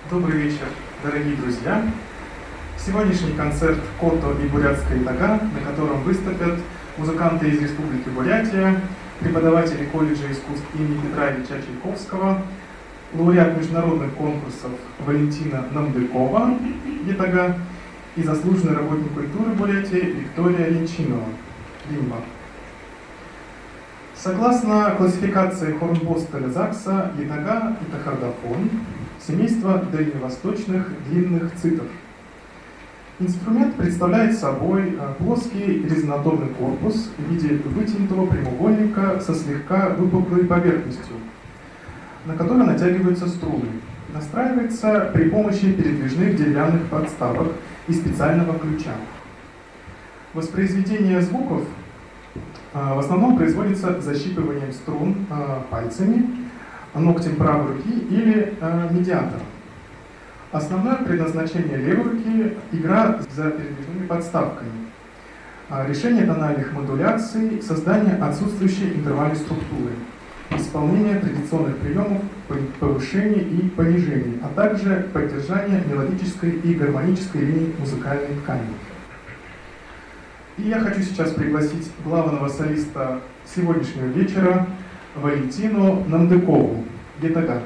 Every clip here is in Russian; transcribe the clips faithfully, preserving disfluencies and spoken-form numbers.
Добрый вечер, дорогие друзья! Сегодняшний концерт «Кото и бурятская ятага», на котором выступят музыканты из Республики Бурятия, преподаватели колледжа искусств имени Петра Ильича Чайковского, лауреат международных конкурсов Валентина Намдыкова, ятага, и заслуженный работник культуры Бурятии Виктория Ленчинова, лимба. Согласно классификации Хорнбостеля Закса, ятага – это хордофон, семейство дальневосточных длинных цитр. Инструмент представляет собой плоский резонаторный корпус в виде вытянутого прямоугольника со слегка выпуклой поверхностью, на который натягиваются струны. Настраивается при помощи передвижных деревянных подставок и специального ключа. Воспроизведение звуков в основном производится защипыванием струн пальцами, ногтем правой руки или медиатором. Основное предназначение левой руки – игра за передвижными подставками, решение тональных модуляций, создание отсутствующей интервальной структуры, исполнение традиционных приемов повышения и понижения, а также поддержание мелодической и гармонической линии музыкальной ткани. И я хочу сейчас пригласить главного солиста сегодняшнего вечера Валентину Намдыкову, ятага.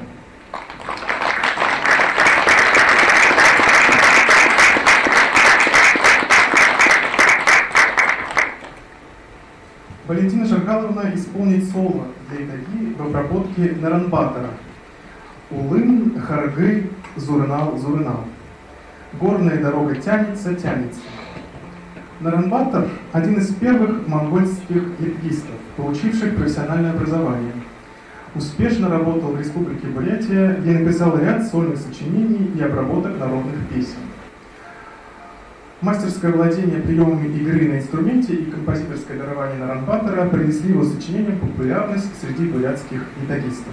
Валентина Жаргаловна исполнит соло для ятаги в обработке Наранбатора «Улын, Харгы, Зурынал, Зурынал». Горная дорога тянется, тянется. Наранбатор – один из первых монгольских ятагистов, получивших профессиональное образование. Успешно работал в Республике Бурятия, где написал ряд сольных сочинений и обработок народных песен. Мастерское владение приемами игры на инструменте и композиторское дарование Наранбатора принесли его сочинениям популярность среди бурятских ятагистов.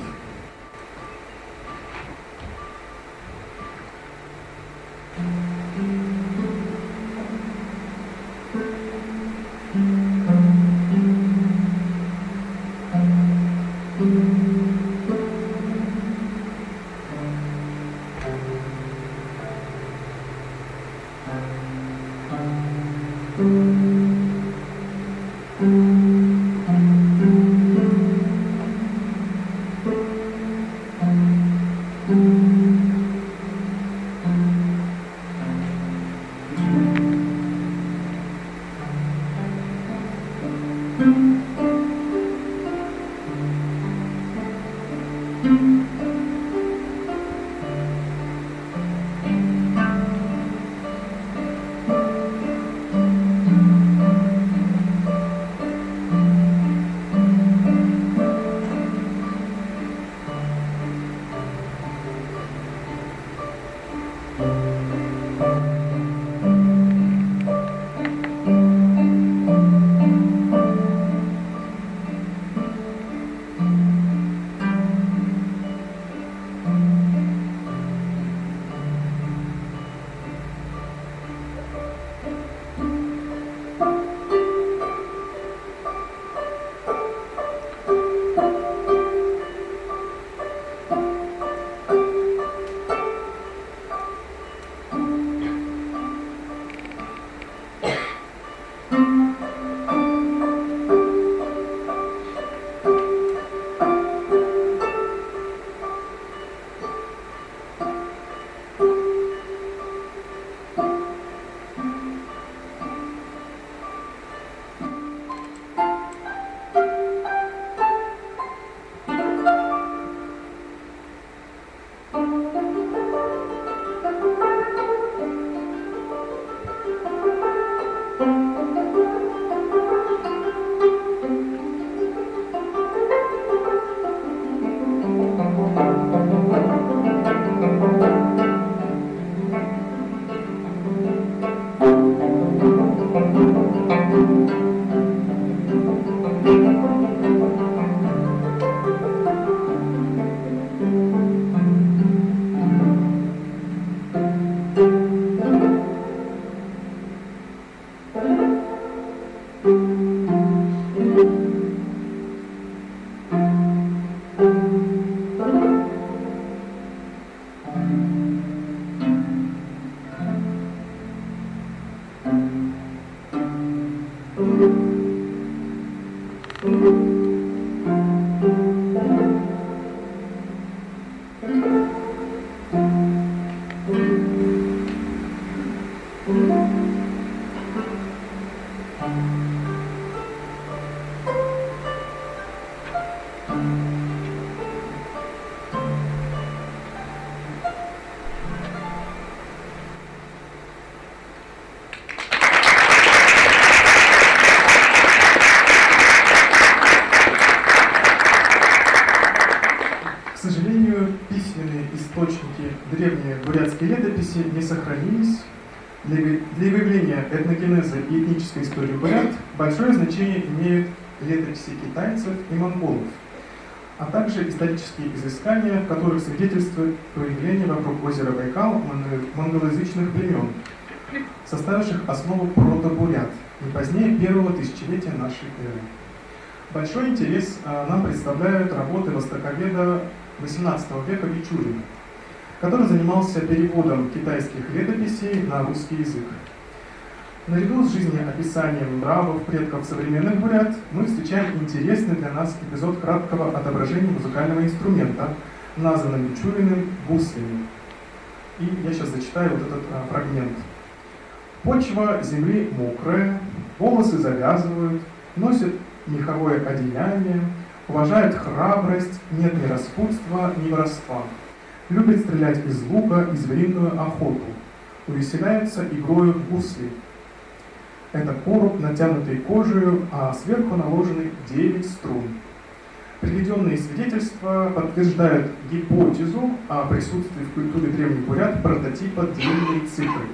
К сожалению, письменные источники древней бурятской летописи не сохранились. Для, для выявления этногенеза и этнической истории бурят большое значение имеют летописи китайцев и монголов, а также исторические изыскания, в которых свидетельствует появление вокруг озера Байкал монголоязычных племен, составивших основу прото-бурят не позднее первого тысячелетия нашей эры. Большой интерес а, нам представляют работы востоковеда восемнадцатого века Бичурина, который занимался переводом китайских летописей на русский язык. Наряду с жизнеописанием нравов предков современных бурят мы встречаем интересный для нас эпизод краткого отображения музыкального инструмента, названным Бичуриным гуслями. И я сейчас зачитаю вот этот а, фрагмент. Почва земли мокрая, волосы завязывают, носят меховое одеяние, уважают храбрость, нет ни распутства, ни воровства. Любят стрелять из лука и звериную охоту. Увеселяются игрою в гусли. Это короб, натянутый кожею, а сверху наложены девять струн. Приведенные свидетельства подтверждают гипотезу о присутствии в культуре древних бурят прототипа длинной цифры.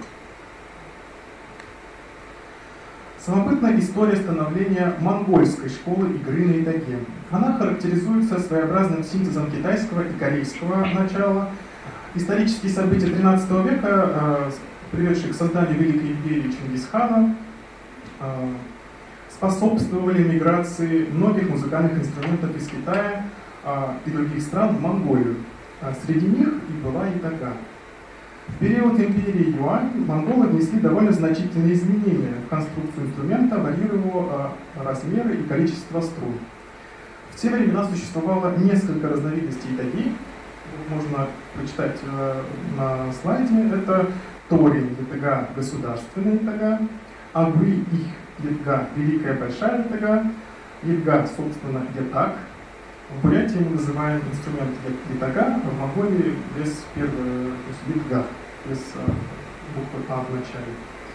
Самобытная история становления монгольской школы игры на итаге. Она характеризуется своеобразным синтезом китайского и корейского начала. Исторические события тринадцатого века, приведшие к созданию Великой империи Чингисхана, способствовали миграции многих музыкальных инструментов из Китая и других стран в Монголию. Среди них и была итага. В период империи Юань монголы внесли довольно значительные изменения в конструкцию инструмента, варьируя его размеры и количество струн. В те времена существовало несколько разновидностей итаги. Можно прочитать на слайде. Это Торин ятага, государственная ятага, Агуи их ятга, великая большая ятага, ятга, собственно, ятаг. В Бурятии мы называем инструмент ятага, в Монголии без первого, то есть ятга, без буквы А в начале.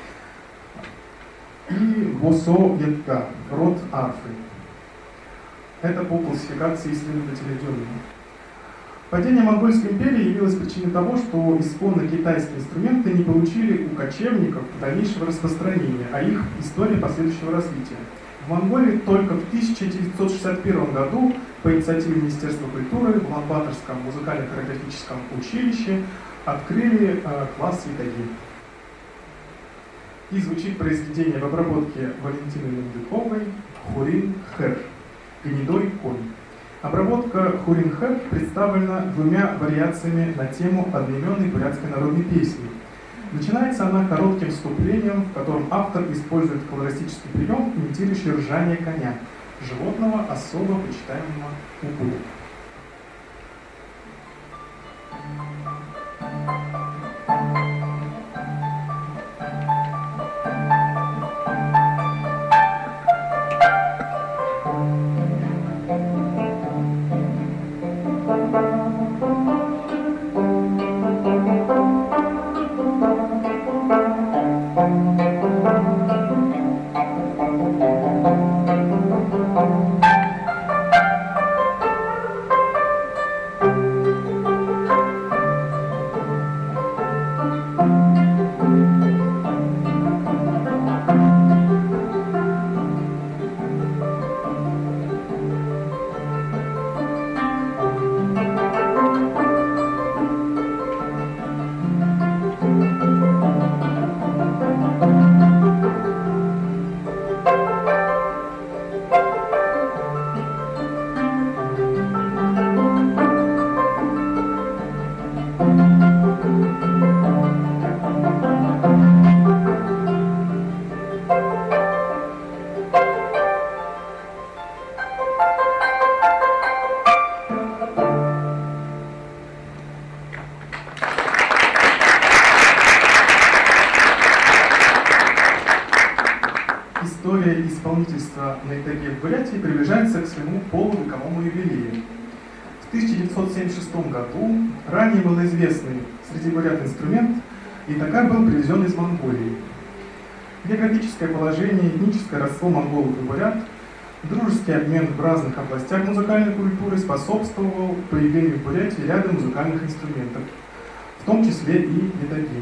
И босо ятга, род арфы. Это по классификации исследователя Дёрнина. Падение Монгольской империи явилось причиной того, что исконно китайские инструменты не получили у кочевников дальнейшего распространения, а их история последующего развития. В Монголии только в тысяча девятьсот шестьдесят первом году по инициативе Министерства культуры в Улан-Баторском музыкально-хореографическом училище открыли э, класс ятаги. И звучит произведение в обработке Валентины Мендыковой «Хурин Хэр» — «Гнедой конь». Обработка «Хурин Хэр» представлена двумя вариациями на тему одноименной бурятской народной песни. Начинается она коротким вступлением, в котором автор использует колористический прием, имитирующий ржание коня, животного, особо почитаемого у бурят. история исполнительства на итоге в Бурятии приближается к своему полувековому юбилею. В тысяча девятьсот семьдесят шестом году ранее малоизвестный среди бурят инструмент итага был привезен из Монголии. Географическое положение, этническое родство монголов и бурят, дружеский обмен в разных областях музыкальной культуры способствовал появлению в Бурятии ряда музыкальных инструментов, в том числе и ятаги.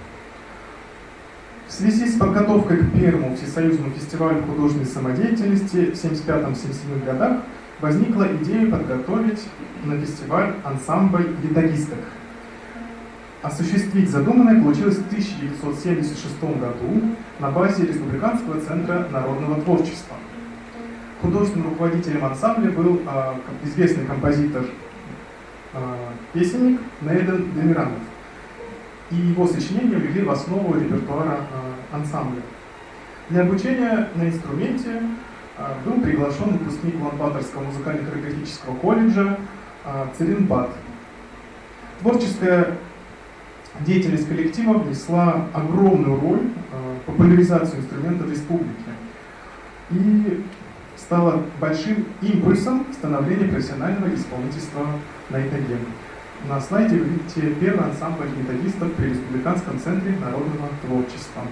В связи с подготовкой к первому всесоюзному фестивалю художественной самодеятельности в семьдесят пятом — семьдесят седьмом годах возникла идея подготовить на фестиваль ансамбль ятагисток. Осуществить задуманное получилось в тысяча девятьсот семьдесят шестом году на базе Республиканского центра народного творчества. Художественным руководителем ансамбля был э, известный композитор-песенник э, Нейден Демиранов. И его сочинения легли в основу репертуара э, ансамбля. Для обучения на инструменте э, был приглашен выпускник Улан-Баторского музыкально-хореографического колледжа э, Церинбат. Творческая деятельность коллектива внесла огромную роль в популяризацию инструментов республики и стала большим импульсом становления профессионального исполнительства на ятаге. На слайде вы видите первый ансамбль ятагистов при Республиканском центре народного творчества.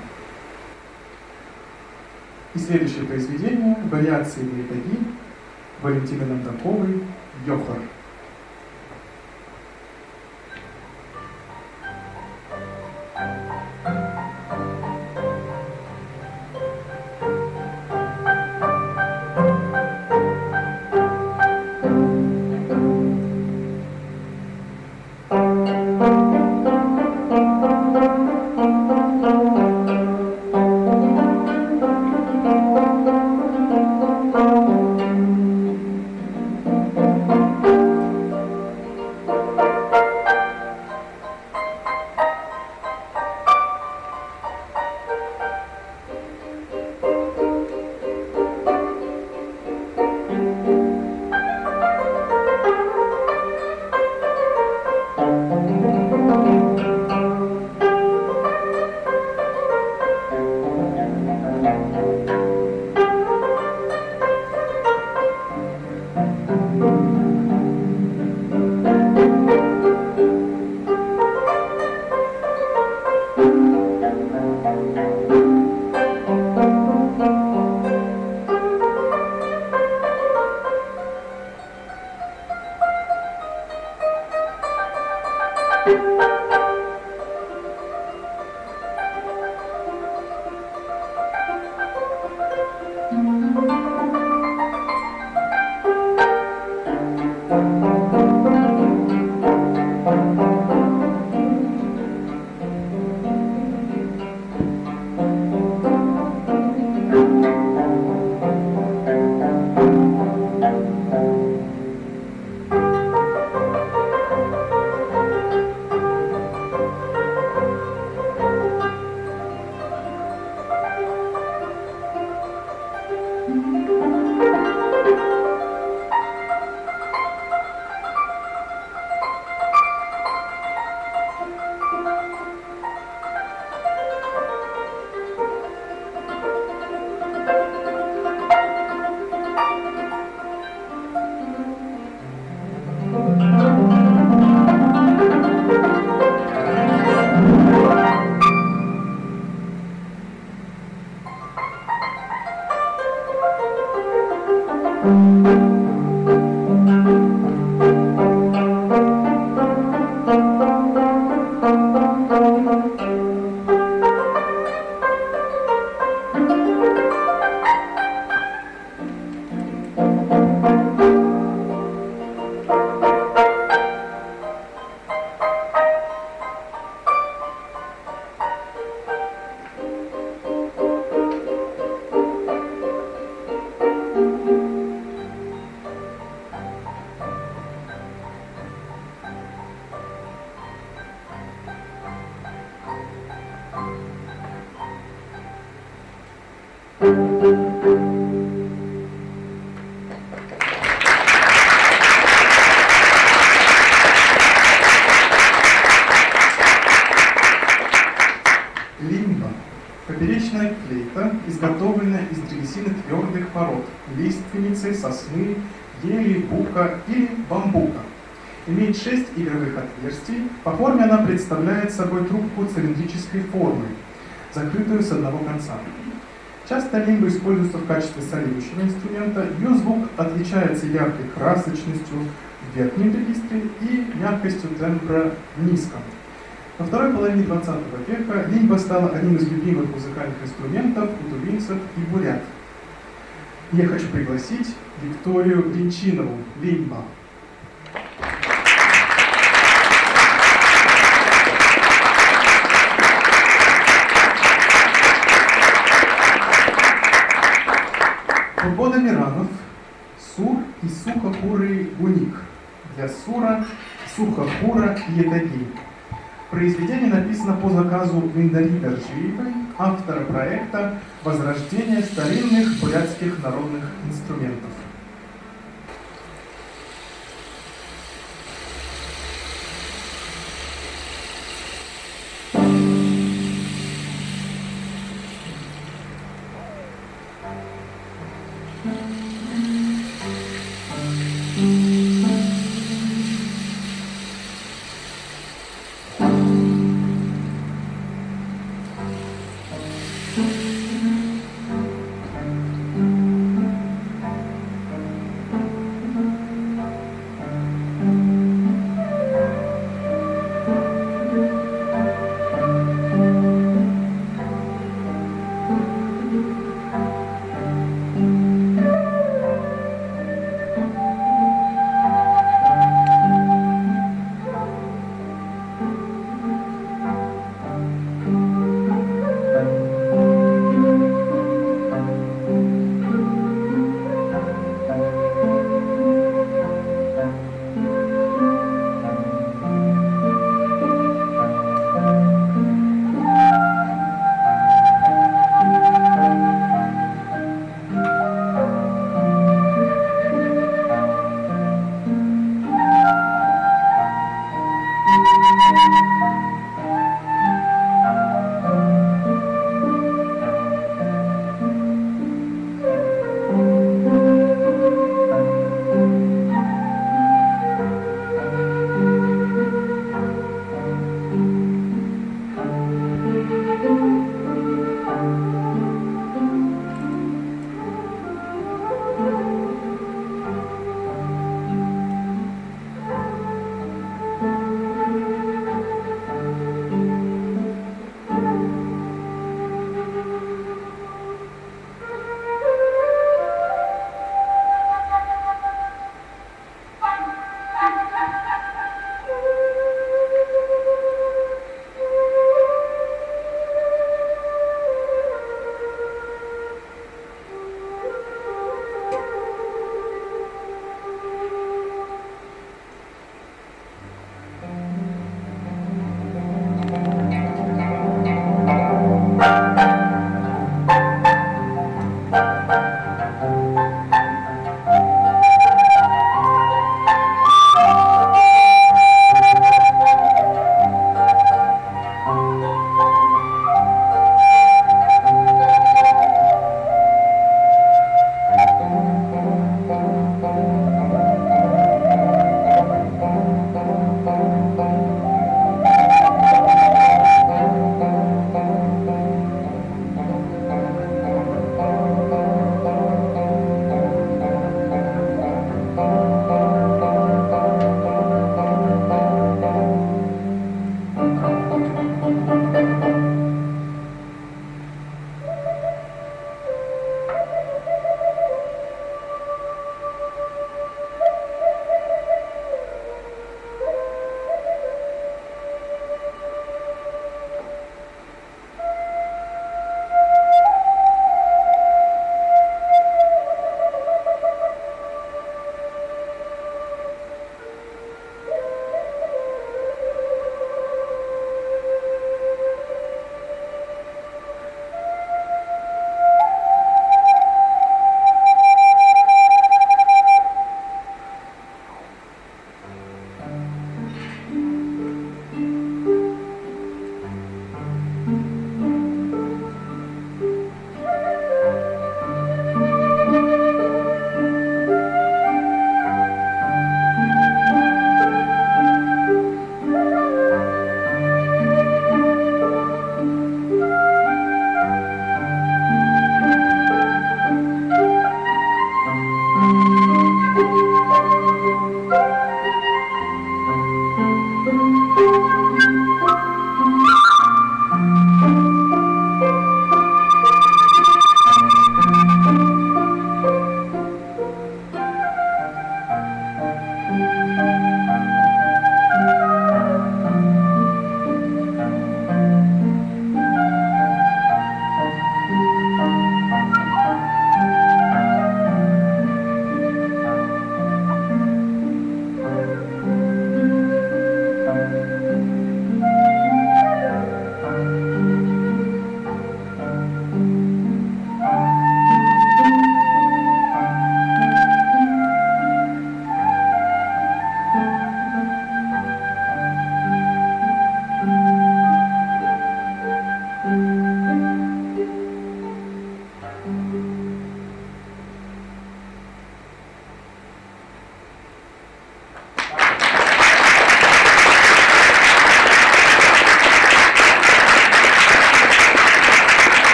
И следующее произведение — вариации на ятаги Валентины Нандаковой «Йохар». Обычная флейта изготовлена из древесины твердых пород, лиственницы, сосны, ели, бука или бамбука. Имеет шесть игровых отверстий. По форме она представляет собой трубку цилиндрической формы, закрытую с одного конца. Часто лимба используется в качестве солирующего инструмента. Ее звук отличается яркой красочностью в верхнем регистре и мягкостью тембра в низком. Во второй половине двадцатого века лимба стала одним из любимых музыкальных инструментов у тувинцев и бурят. Я хочу пригласить Викторию Линчинову, лимба. Свобода Миранов, Сур и Сухохурый Гуник. Для Сура, Сухохура и Ятаги. Произведение написано по заказу Виндари Дарджиевой, автора проекта «Возрождение старинных бурятских народных инструментов».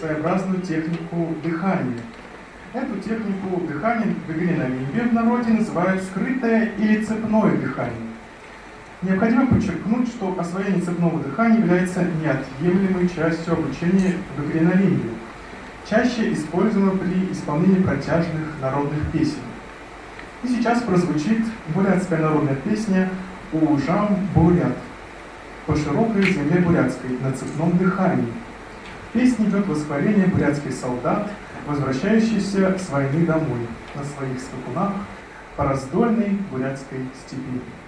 своеобразную технику дыхания. Эту технику дыхания в игре на лимбе в народе называют скрытое или цепное дыхание. Необходимо подчеркнуть, что освоение цепного дыхания является неотъемлемой частью обучения в игре на лимбе, чаще используемо при исполнении протяжных народных песен. И сейчас прозвучит бурятская народная песня «Ужам бурят» по широкой земле бурятской на цепном дыхании. В песне идет восхваление бурятских солдат, возвращающихся с войны домой на своих скакунах по раздольной бурятской степи.